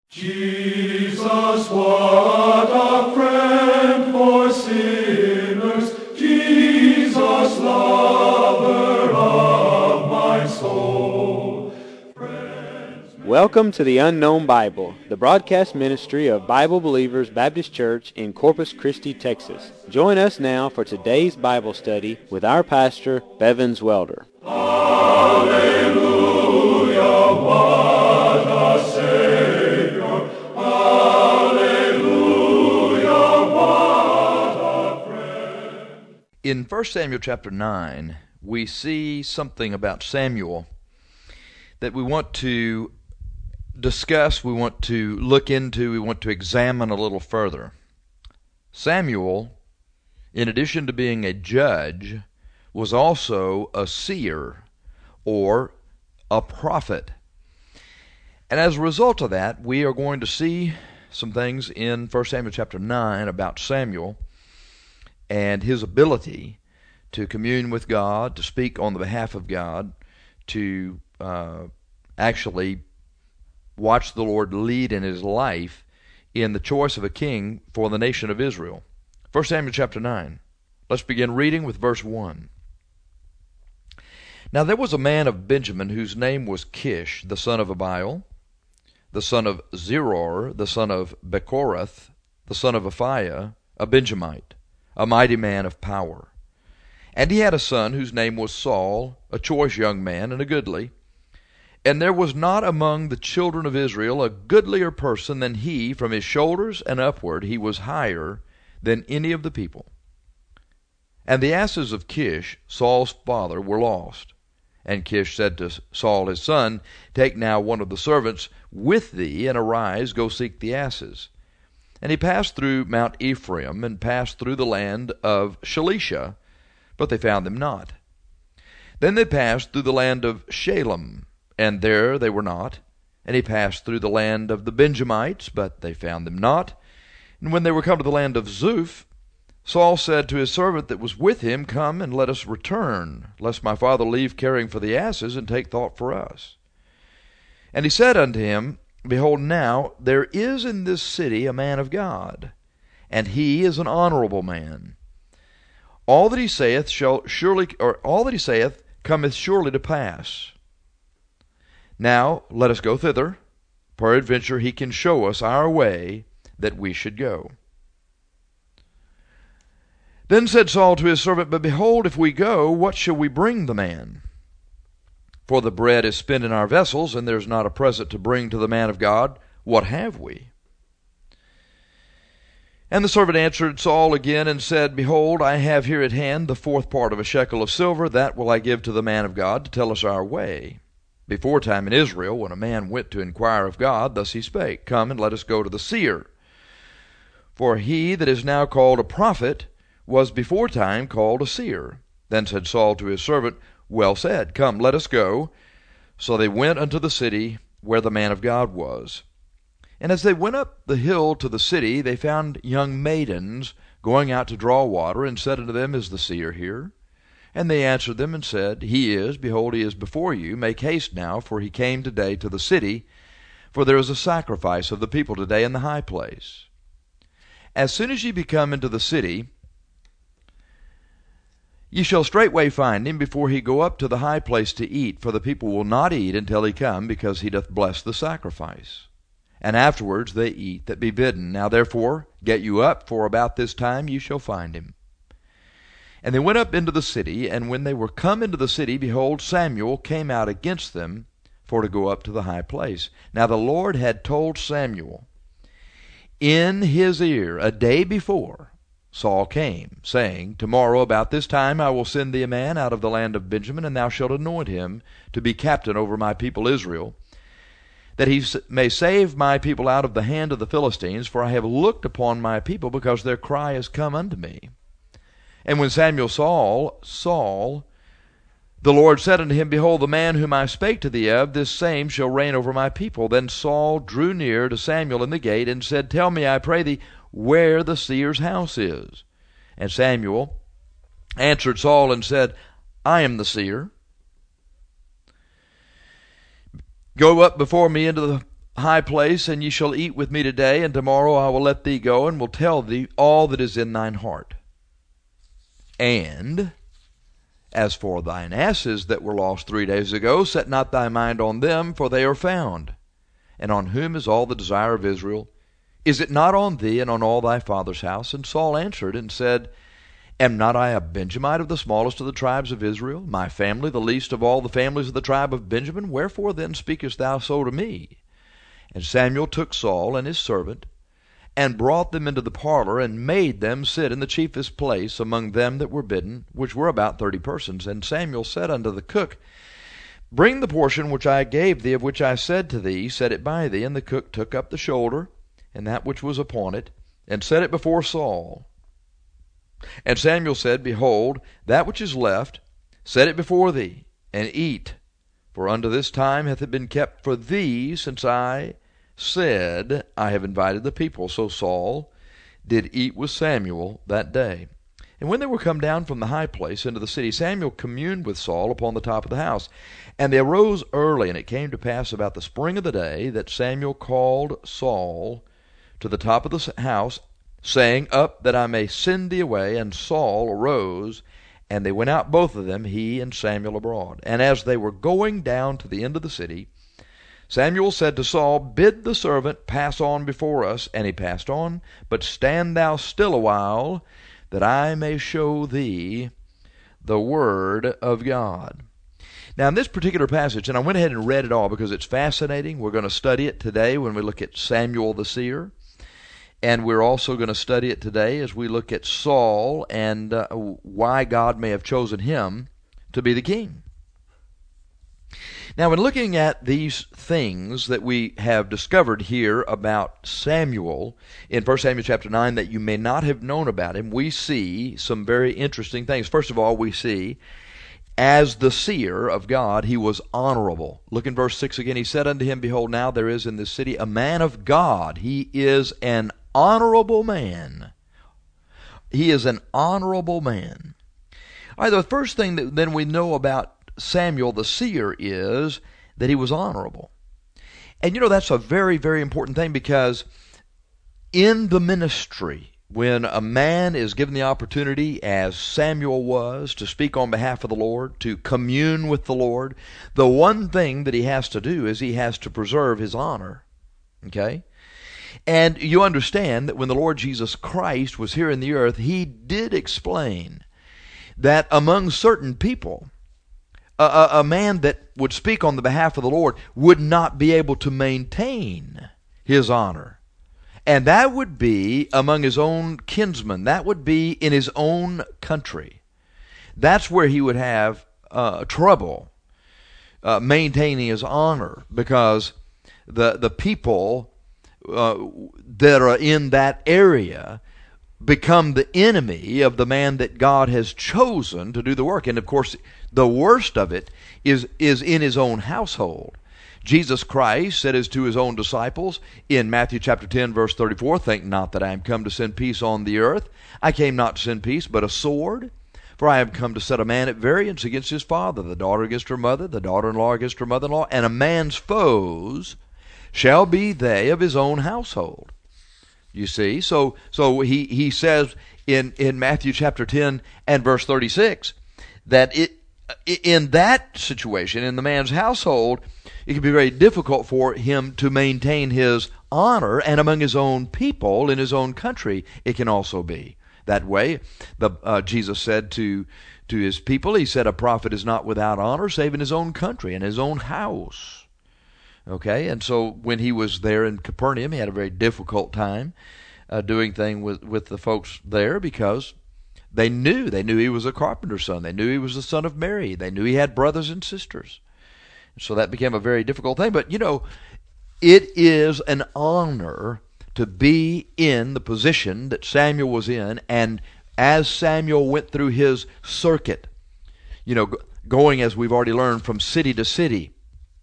Jesus, what a friend for sinners, Jesus, lover of my soul. Welcome to the Unknown Bible, the broadcast ministry of Bible Believers Baptist Church in Corpus Christi, Texas. Join us now for today's Bible study with our pastor, Bevins Welder. Hallelujah, what a Savior. Hallelujah, what a friend. In 1 Samuel chapter 9, we see something about Samuel that we want to discuss, we want to look into, we want to examine a little further. Samuel, in addition to being a judge, was also a seer or a prophet. And as a result of that, we are going to see some things in 1 Samuel chapter 9 about Samuel and his ability to commune with God, to speak on the behalf of God, to actually watch the Lord lead in his life in the choice of a king for the nation of Israel. 1 Samuel chapter 9. Let's begin reading with verse 1. Now there was a man of Benjamin whose name was Kish, the son of Abiel, the son of Zeror, the son of Bechorath, the son of Aphiah, a Benjamite, a mighty man of power. And he had a son whose name was Saul, a choice young man and a goodly. And there was not among the children of Israel a goodlier person than he. From his shoulders and upward he was higher than any of the people. And the asses of Kish, Saul's father, were lost. And Kish said to Saul his son, Take now one of the servants with thee, and arise, go seek the asses. And he passed through Mount Ephraim, and passed through the land of Shalisha, but they found them not. Then they passed through the land of Shalem, and there they were not. And he passed through the land of the Benjamites, but they found them not. And when they were come to the land of Zuph, Saul said to his servant that was with him, Come and let us return, lest my father leave caring for the asses, and take thought for us. And he said unto him, Behold, now there is in this city a man of God, and he is an honorable man. All that he saith cometh surely to pass. Now let us go thither. Peradventure he can show us our way that we should go. Then said Saul to his servant, But behold, if we go, what shall we bring the man? For the bread is spent in our vessels, and there is not a present to bring to the man of God. What have we? And the servant answered Saul again, and said, Behold, I have here at hand the 4th part of a shekel of silver. That will I give to the man of God to tell us our way. Beforetime in Israel, when a man went to inquire of God, thus he spake, Come and let us go to the seer. For he that is now called a prophet was beforetime called a seer. Then said Saul to his servant, Well said, come, let us go. So they went unto the city where the man of God was. And as they went up the hill to the city, they found young maidens going out to draw water, and said unto them, Is the seer here? And they answered them and said, He is, behold, he is before you. Make haste now, for he came today to the city, for there is a sacrifice of the people today in the high place. As soon as ye be come into the city, ye shall straightway find him before he go up to the high place to eat, for the people will not eat until he come, because he doth bless the sacrifice. And afterwards they eat that be bidden. Now therefore get you up, for about this time ye shall find him. And they went up into the city, and when they were come into the city, behold, Samuel came out against them for to go up to the high place. Now the Lord had told Samuel in his ear a day before Saul came, saying, Tomorrow about this time I will send thee a man out of the land of Benjamin, and thou shalt anoint him to be captain over my people Israel, that he may save my people out of the hand of the Philistines, for I have looked upon my people, because their cry is come unto me. And when Samuel saw Saul, the Lord said unto him, Behold, the man whom I spake to thee of, this same shall reign over my people. Then Saul drew near to Samuel in the gate, and said, Tell me, I pray thee, where the seer's house is. And Samuel answered Saul and said, I am the seer. Go up before me into the high place, and ye shall eat with me today, and tomorrow I will let thee go, and will tell thee all that is in thine heart. And as for thine asses that were lost 3 days ago, set not thy mind on them, for they are found. And on whom is all the desire of Israel? Is it not on thee and on all thy father's house? And Saul answered and said, Am not I a Benjamite of the smallest of the tribes of Israel, my family the least of all the families of the tribe of Benjamin? Wherefore then speakest thou so to me? And Samuel took Saul and his servant, and brought them into the parlor, and made them sit in the chiefest place among them that were bidden, which were about 30 persons. And Samuel said unto the cook, Bring the portion which I gave thee, of which I said to thee, set it by thee. And the cook took up the shoulder, and that which was upon it, and set it before Saul. And Samuel said, Behold, that which is left, set it before thee, and eat. For unto this time hath it been kept for thee, since I said, I have invited the people. So Saul did eat with Samuel that day. And when they were come down from the high place into the city, Samuel communed with Saul upon the top of the house. And they arose early, and it came to pass about the spring of the day that Samuel called Saul to the top of the house, saying, Up, that I may send thee away. And Saul arose, and they went out both of them, he and Samuel abroad. And as they were going down to the end of the city, Samuel said to Saul, Bid the servant pass on before us. And he passed on, but stand thou still a while, that I may show thee the word of God. Now in this particular passage, and I went ahead and read it all because it's fascinating. We're going to study it today when we look at Samuel the seer. And we're also going to study it today as we look at Saul and why God may have chosen him to be the king. Now, in looking at these things that we have discovered here about Samuel in 1 Samuel chapter 9 that you may not have known about him, we see some very interesting things. First of all, we see as the seer of God, he was honorable. Look in verse 6 again. He said unto him, Behold, now there is in this city a man of God. He is an honorable man. He is an honorable man. All right, the first thing that then we know about Samuel the seer is that he was honorable. And you know, that's a very, very important thing, because in the ministry, when a man is given the opportunity, as Samuel was, to speak on behalf of the Lord, to commune with the Lord, the one thing that he has to do is he has to preserve his honor. Okay? And you understand that when the Lord Jesus Christ was here in the earth, he did explain that among certain people, a man that would speak on the behalf of the Lord would not be able to maintain his honor. And that would be among his own kinsmen. That would be in his own country. That's where he would have trouble maintaining his honor, because the people that are in that area become the enemy of the man that God has chosen to do the work. And of course, the worst of it is in his own household. Jesus Christ said as to his own disciples in Matthew chapter 10 verse 34, Think not that I am come to send peace on the earth. I came not to send peace, but a sword. For I am come to set a man at variance against his father, the daughter against her mother, the daughter-in-law against her mother-in-law, and a man's foes shall be they of his own household. You see, so he says in Matthew chapter 10 and verse 36 that in that situation, in the man's household, it can be very difficult for him to maintain his honor, and among his own people in his own country, it can also be that way. Jesus said to his people, he said, a prophet is not without honor, save in his own country and his own house. Okay, and so when he was there in Capernaum, he had a very difficult time doing things with the folks there, because they knew he was a carpenter's son. They knew he was the son of Mary. They knew he had brothers and sisters. So that became a very difficult thing. But, you know, it is an honor to be in the position that Samuel was in. And as Samuel went through his circuit, you know, going, as we've already learned, from city to city,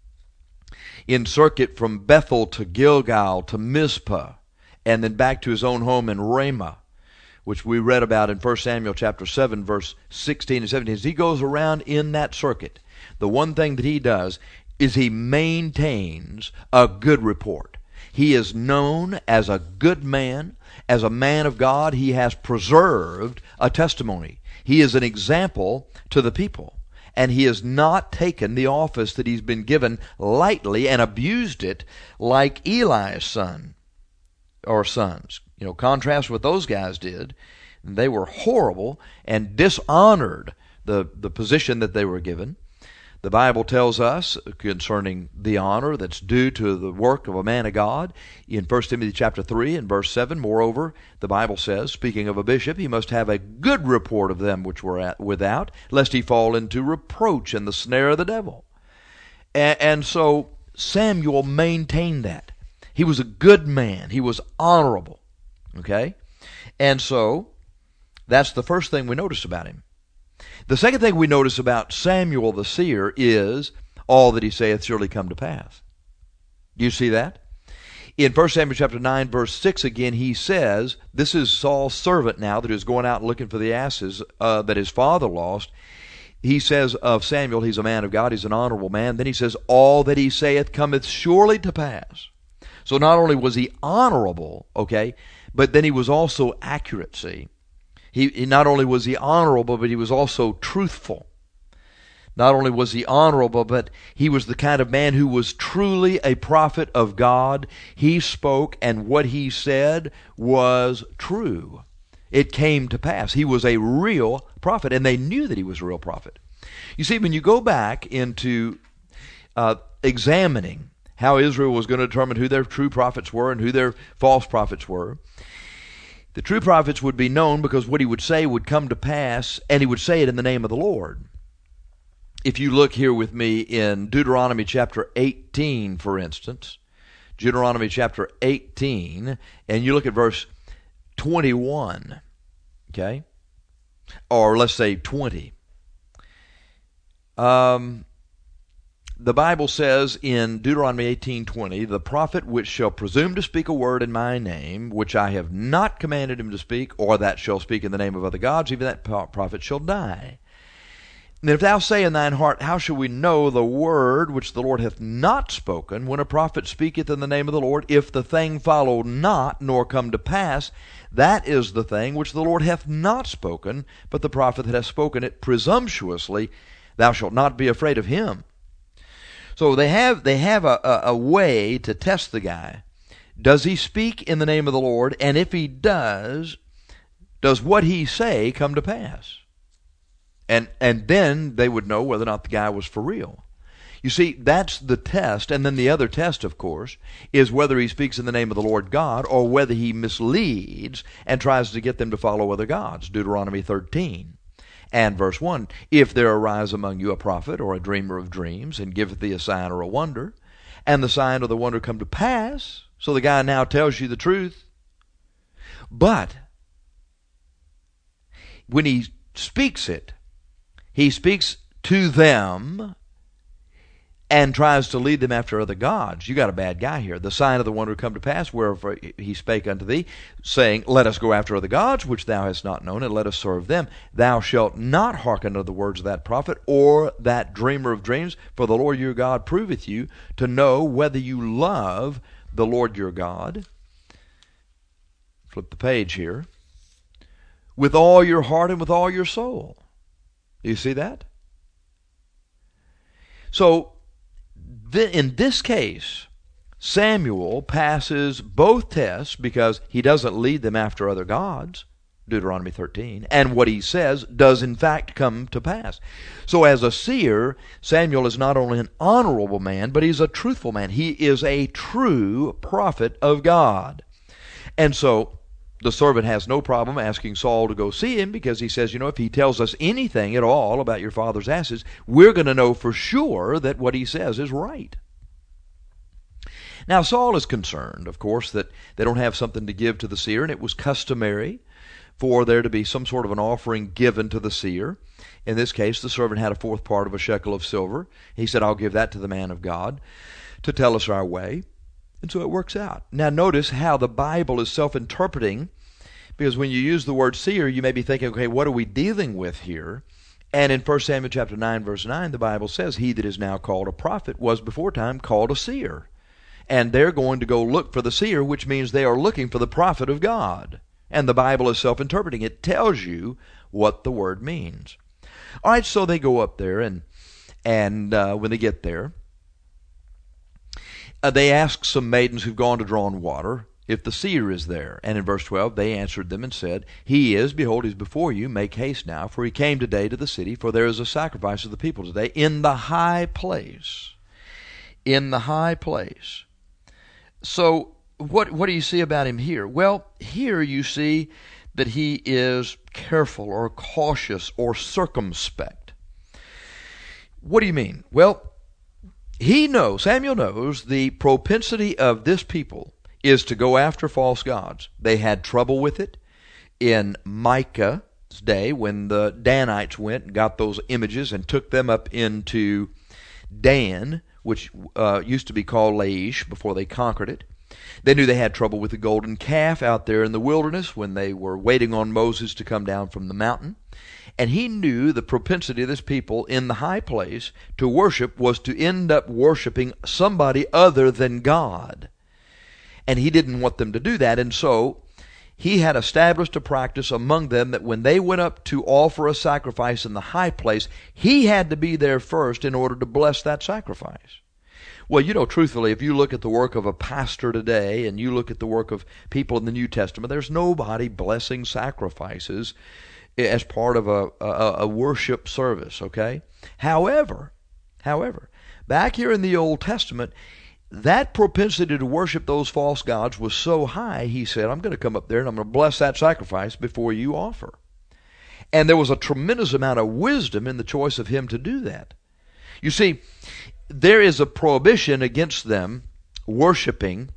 in circuit from Bethel to Gilgal to Mizpah, and then back to his own home in Ramah, which we read about in 1 Samuel chapter 7, verse 16 and 17. As he goes around in that circuit, the one thing that he does is he maintains a good report. He is known as a good man. As a man of God, he has preserved a testimony. He is an example to the people. And he has not taken the office that he's been given lightly and abused it like Eli's son or sons. Contrast what those guys did. They were horrible and dishonored the position that they were given. The Bible tells us concerning the honor that's due to the work of a man of God in 1 Timothy chapter 3 and verse 7. Moreover, the Bible says, speaking of a bishop, he must have a good report of them which were without, lest he fall into reproach and the snare of the devil. And so Samuel maintained that. He was a good man. He was honorable. Okay? And so that's the first thing we notice about him. The second thing we notice about Samuel the seer is all that he saith surely come to pass. Do you see that? In 1 Samuel chapter 9, verse 6 again, he says, this is Saul's servant now that is going out looking for the asses that his father lost. He says of Samuel, he's a man of God, he's an honorable man. Then he says, all that he saith cometh surely to pass. So not only was he honorable, okay, but then he was also accurate, see. He not only was he honorable, but he was also truthful. Not only was he honorable, but he was the kind of man who was truly a prophet of God. He spoke, and what he said was true. It came to pass. He was a real prophet, and they knew that he was a real prophet. You see, when you go back into examining how Israel was going to determine who their true prophets were and who their false prophets were, the true prophets would be known because what he would say would come to pass, and he would say it in the name of the Lord. If you look here with me in Deuteronomy chapter 18, for instance, Deuteronomy chapter 18, and you look at verse 21, okay? Or let's say 20. The Bible says in Deuteronomy 18:20, the prophet which shall presume to speak a word in my name, which I have not commanded him to speak, or that shall speak in the name of other gods, even that prophet shall die. And if thou say in thine heart, how shall we know the word which the Lord hath not spoken, when a prophet speaketh in the name of the Lord, if the thing follow not, nor come to pass, that is the thing which the Lord hath not spoken, but the prophet that hath spoken it presumptuously, thou shalt not be afraid of him. So they have a way to test the guy. Does he speak in the name of the Lord? And if he does what he say come to pass? And then they would know whether or not the guy was for real. You see, that's the test. And then the other test, of course, is whether he speaks in the name of the Lord God or whether he misleads and tries to get them to follow other gods. Deuteronomy 13. And verse 1, if there arise among you a prophet or a dreamer of dreams, and giveth thee a sign or a wonder, and the sign or the wonder come to pass, so the guy now tells you the truth. But when he speaks it, he speaks to them and tries to lead them after other gods. You got a bad guy here. The sign of the wonder come to pass, wherefore he spake unto thee, saying, let us go after other gods, which thou hast not known, and let us serve them. Thou shalt not hearken unto the words of that prophet, or that dreamer of dreams, for the Lord your God proveth you to know whether you love the Lord your God. Flip the page here. With all your heart and with all your soul. Do you see that? So, in this case, Samuel passes both tests because he doesn't lead them after other gods, Deuteronomy 13, and what he says does in fact come to pass. So as a seer, Samuel is not only an honorable man, but he's a truthful man. He is a true prophet of God. And so the servant has no problem asking Saul to go see him because he says, if he tells us anything at all about your father's asses, we're going to know for sure that what he says is right. Now, Saul is concerned, of course, that they don't have something to give to the seer, and it was customary for there to be some sort of an offering given to the seer. In this case, the servant had a fourth part of a shekel of silver. He said, I'll give that to the man of God to tell us our way. And so it works out. Now notice how the Bible is self-interpreting, because when you use the word seer, you may be thinking, okay, what are we dealing with here? And in 1 Samuel chapter 9, verse 9, the Bible says, he that is now called a prophet was before time called a seer. and they're going to go look for the seer, which means they are looking for the prophet of God. And the Bible is self-interpreting. It tells you what the word means. All right, so they go up there, and when they get there, they ask some maidens who've gone to draw water if the seer is there. And in verse 12, they answered them and said, He is, behold, he's before you. Make haste now, for he came today to the city, for there is a sacrifice of the people today in the high place. In the high place. So, what do you see about him here? Well, here you see that he is careful or cautious or circumspect. What do you mean? Well, Samuel knows the propensity of this people is to go after false gods. They had trouble with it in Micah's day when the Danites went and got those images and took them up into Dan, which used to be called Laish before they conquered it. They knew they had trouble with the golden calf out there in the wilderness when they were waiting on Moses to come down from the mountain. And he knew the propensity of this people in the high place to worship was to end up worshiping somebody other than God. And he didn't want them to do that. And so he had established a practice among them that when they went up to offer a sacrifice in the high place, he had to be there first in order to bless that sacrifice. Well, truthfully, if you look at the work of a pastor today and you look at the work of people in the New Testament, there's nobody blessing sacrifices as part of a worship service, okay? However, back here in the Old Testament, that propensity to worship those false gods was so high, he said, I'm going to come up there and I'm going to bless that sacrifice before you offer. And there was a tremendous amount of wisdom in the choice of him to do that. You see, there is a prohibition against them worshiping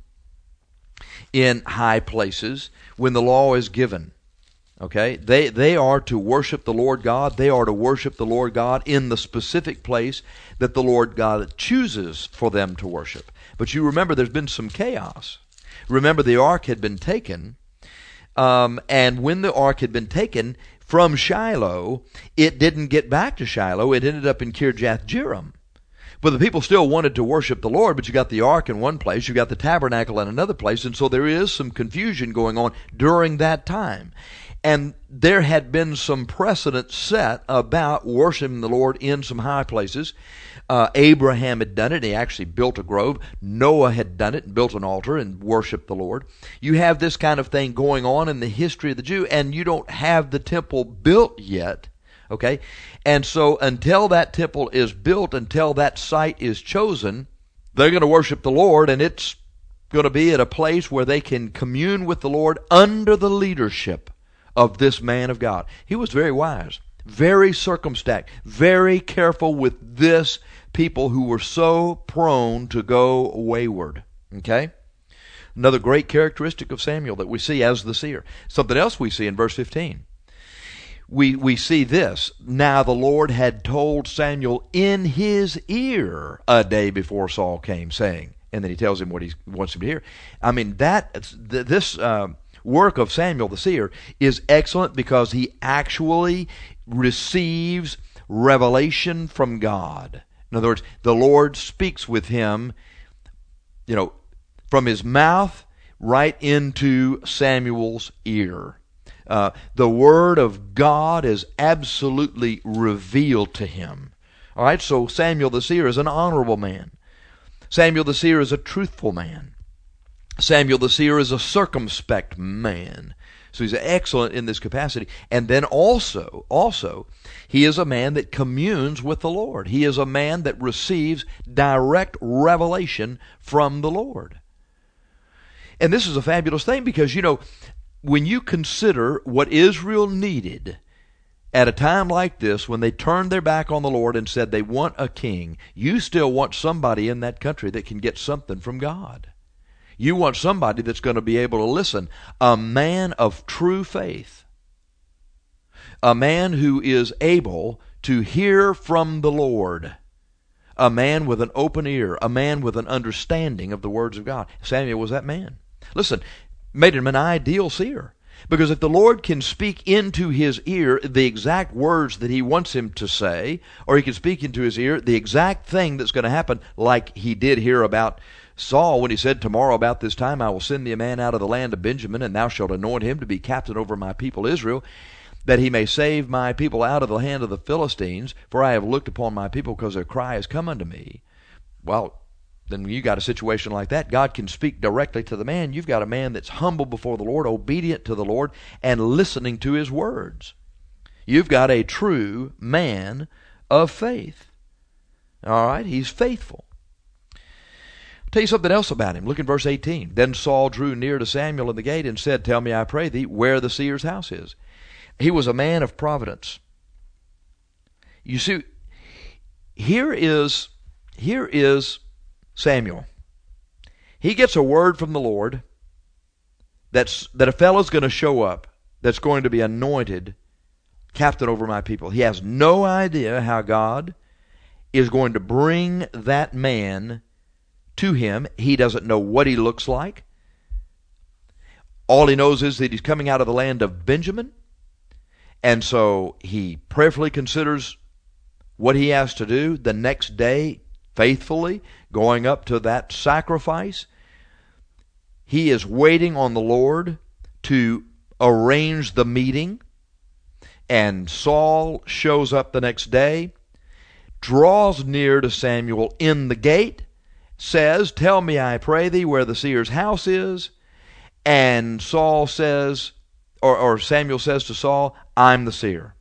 in high places when the law is given. Okay? They are to worship the Lord God. They are to worship the Lord God in the specific place that the Lord God chooses for them to worship. But you remember there's been some chaos. Remember the ark had been taken, and when the ark had been taken from Shiloh, it didn't get back to Shiloh. It ended up in Kirjath Jearim. But the people still wanted to worship the Lord, but you got the ark in one place, you got the tabernacle in another place, and so there is some confusion going on during that time. And there had been some precedent set about worshiping the Lord in some high places. Abraham had done it. He actually built a grove. Noah had done it and built an altar and worshiped the Lord. You have this kind of thing going on in the history of the Jew, and you don't have the temple built yet. Okay? And so until that temple is built, until that site is chosen, they're going to worship the Lord, and it's going to be at a place where they can commune with the Lord under the leadership of this man of God. He was very wise, very circumspect, very careful with this people who were so prone to go wayward. Okay? Another great characteristic of Samuel that we see as the seer. Something else we see in verse 15. We see this. Now the Lord had told Samuel in his ear a day before Saul came, saying, and then he tells him what he wants him to hear. I mean, this work of Samuel the seer is excellent because he actually receives revelation from God. In other words, the Lord speaks with him, from his mouth right into Samuel's ear. The Word of God is absolutely revealed to him. All right, so Samuel the seer is an honorable man. Samuel the seer is a truthful man. Samuel the seer is a circumspect man. So he's excellent in this capacity. And then also, he is a man that communes with the Lord. He is a man that receives direct revelation from the Lord. And this is a fabulous thing because, when you consider what Israel needed at a time like this, when they turned their back on the Lord and said they want a king, you still want somebody in that country that can get something from God. You want somebody that's going to be able to listen. A man of true faith. A man who is able to hear from the Lord. A man with an open ear. A man with an understanding of the words of God. Samuel was that man. Listen, made him an ideal seer. Because if the Lord can speak into his ear the exact words that he wants him to say, or he can speak into his ear the exact thing that's going to happen, like he did here about Saul, when he said, tomorrow about this time I will send thee a man out of the land of Benjamin, and thou shalt anoint him to be captain over my people Israel, that he may save my people out of the hand of the Philistines, for I have looked upon my people, because their cry has come unto me. Well, then when you got a situation like that, God can speak directly to the man. You've got a man that's humble before the Lord, obedient to the Lord, and listening to his words. You've got a true man of faith. All right? He's faithful. I'll tell you something else about him. Look in verse 18. Then Saul drew near to Samuel in the gate and said, Tell me, I pray thee, where the seer's house is. He was a man of providence. You see, here is Samuel. He gets a word from the Lord that a fellow's going to show up that's going to be anointed captain over my people. He has no idea how God is going to bring that man to him. He doesn't know what he looks like. All he knows is that he's coming out of the land of Benjamin. And so he prayerfully considers what he has to do the next day, faithfully going up to that sacrifice. He is waiting on the Lord to arrange the meeting. And Saul shows up the next day, draws near to Samuel in the gate, says, Tell me, I pray thee, where the seer's house is. And Saul says, or Samuel says to Saul, I'm the seer.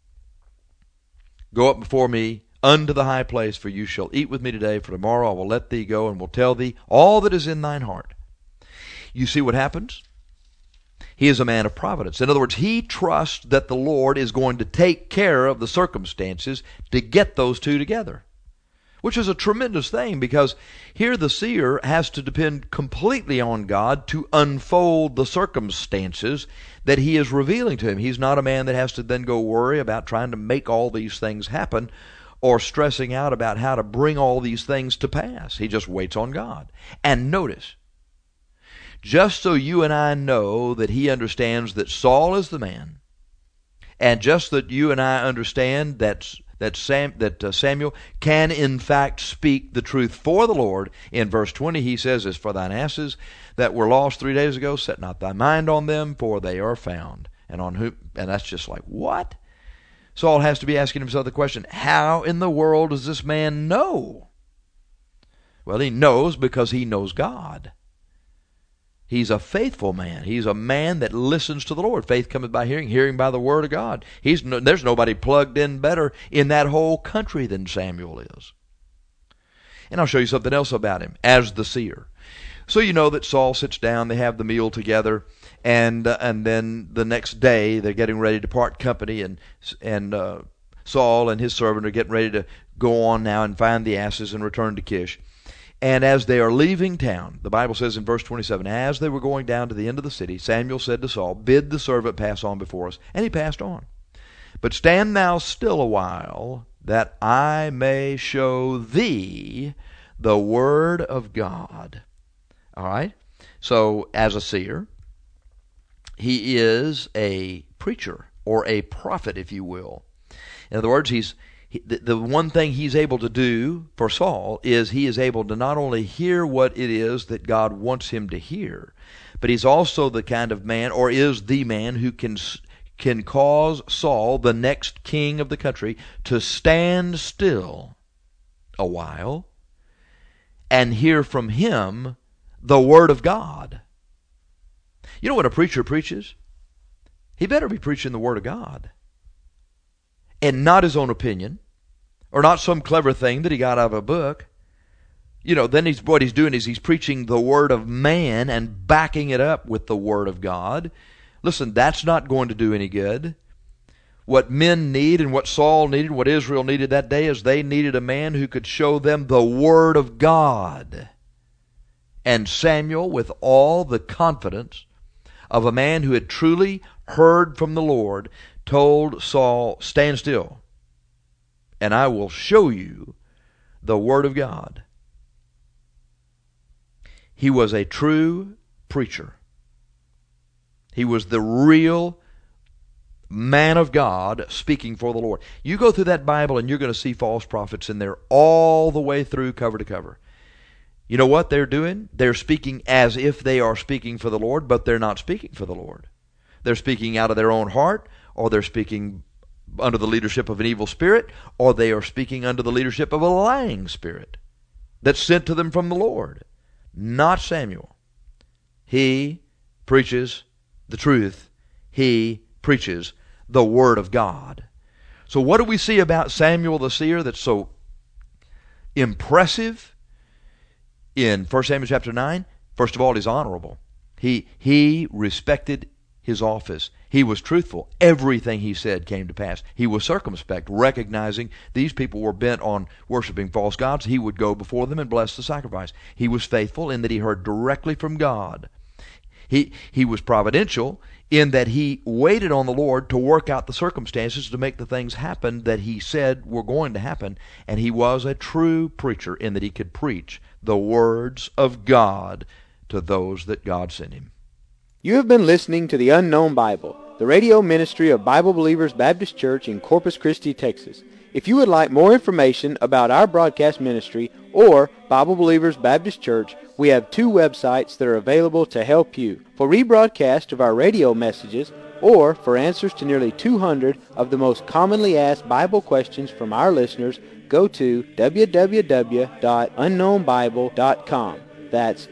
Go up before me unto the high place, for you shall eat with me today, for tomorrow I will let thee go, and will tell thee all that is in thine heart. You see what happens? He is a man of providence. In other words, he trusts that the Lord is going to take care of the circumstances to get those two together, which is a tremendous thing, because here the seer has to depend completely on God to unfold the circumstances that he is revealing to him. He's not a man that has to then go worry about trying to make all these things happen or stressing out about how to bring all these things to pass. He just waits on God. And notice, just so you and I know that he understands that Saul is the man, and just that you and I understand that Samuel can in fact speak the truth for the Lord. In verse 20 he says, As for thine asses that were lost 3 days ago, set not thy mind on them, for they are found. And that's just like, what? Saul has to be asking himself the question, how in the world does this man know? Well, he knows because he knows God. He's a faithful man. He's a man that listens to the Lord. Faith cometh by hearing, hearing by the word of God. There's nobody plugged in better in that whole country than Samuel is. And I'll show you something else about him as the seer. So you know that Saul sits down, they have the meal together, and then the next day they're getting ready to part company, and Saul and his servant are getting ready to go on now and find the asses and return to Kish. And as they are leaving town, the Bible says in verse 27, as they were going down to the end of the city, Samuel said to Saul, Bid the servant pass on before us. And he passed on. But stand thou still a while, that I may show thee the word of God. All right? So, as a seer, he is a preacher, or a prophet, if you will. In other words, the one thing he's able to do for Saul is he is able to not only hear what it is that God wants him to hear, but he's also the kind of man, or is the man, who can cause Saul, the next king of the country, to stand still a while and hear from him the word of God. You know what a preacher preaches? He better be preaching the word of God, and not his own opinion, or not some clever thing that he got out of a book. You know, then what he's doing is he's preaching the word of man and backing it up with the word of God. Listen, that's not going to do any good. What men need, and what Saul needed, what Israel needed that day, is they needed a man who could show them the word of God. And Samuel, with all the confidence of a man who had truly heard from the Lord, told Saul, stand still, and I will show you the word of God. He was a true preacher. He was the real man of God speaking for the Lord. You go through that Bible and you're going to see false prophets in there all the way through, cover to cover. You know what they're doing? They're speaking as if they are speaking for the Lord, but they're not speaking for the Lord. They're speaking out of their own heart, or they're speaking under the leadership of an evil spirit, or they are speaking under the leadership of a lying spirit that's sent to them from the Lord. Not Samuel. He preaches the truth. He preaches the Word of God. So what do we see about Samuel the seer that's so impressive in 1 Samuel chapter 9? First of all, he's honorable. He respected his office. He was truthful. Everything he said came to pass. He was circumspect, recognizing these people were bent on worshiping false gods. He would go before them and bless the sacrifice. He was faithful in that he heard directly from God. He was providential in that he waited on the Lord to work out the circumstances to make the things happen that he said were going to happen. And he was a true preacher in that he could preach the words of God to those that God sent him. You have been listening to The Unknown Bible, the radio ministry of Bible Believers Baptist Church in Corpus Christi, Texas. If you would like more information about our broadcast ministry or Bible Believers Baptist Church, we have 2 websites that are available to help you. For rebroadcast of our radio messages or for answers to nearly 200 of the most commonly asked Bible questions from our listeners, go to www.unknownbible.com. That's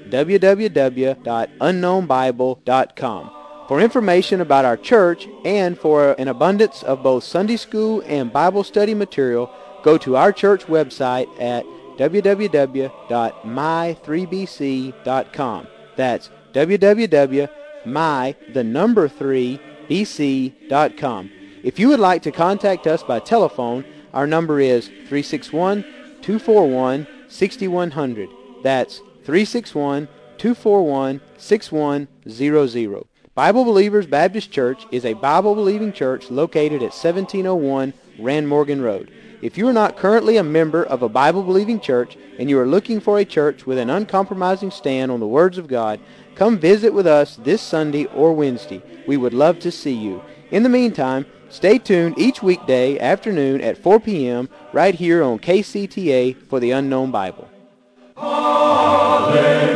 www.unknownbible.com. For information about our church and for an abundance of both Sunday school and Bible study material, go to our church website at www.my3bc.com. That's www.my3bc.com. If you would like to contact us by telephone, our number is 361-241-6100. That's 361-241-6100. Bible Believers Baptist Church is a Bible-believing church located at 1701 Rand Morgan Road. If you are not currently a member of a Bible-believing church and you are looking for a church with an uncompromising stand on the words of God, come visit with us this Sunday or Wednesday. We would love to see you. In the meantime, stay tuned each weekday afternoon at 4 p.m. right here on KCTA for the Unknown Bible. Hallelujah.